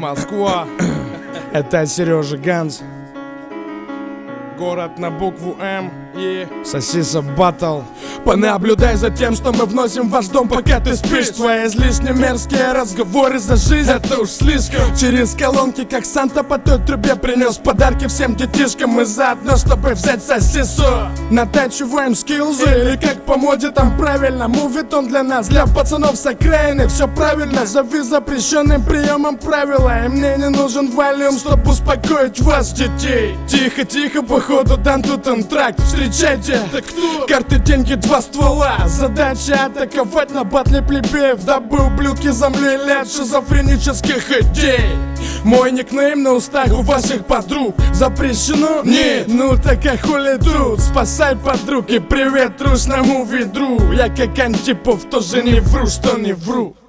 Москва. Это Сережа Ганс. Город на букву М и Сосиса Баттл. Понаблюдай за тем, что мы вносим в ваш дом, пока ты спишь. Твои излишне мерзкие разговоры за жизнь, это уж слишком. Через колонки, как Санта по той трубе, принес подарки всем детишкам. Мы заодно, чтобы взять сосису. Натачиваем скиллзы, или как по моде там правильно. Мувитон для нас, для пацанов с окраины. Все правильно, зови запрещенным приемом правила. И мне не нужен валюм, чтобы успокоить вас, детей. Тихо, тихо, походу дан тут антракт. Встречайте, так кто? Карты, деньги, два ствола. Задача атаковать на батле плебеев, дабы ублюдки замлели от шизофренических идей. Мой никнейм на устах у ваших подруг. Запрещено? Нет, ну так а хули тут? Спасай подруг и привет трушному ведру. Я как Антипов тоже не вру, что не вру.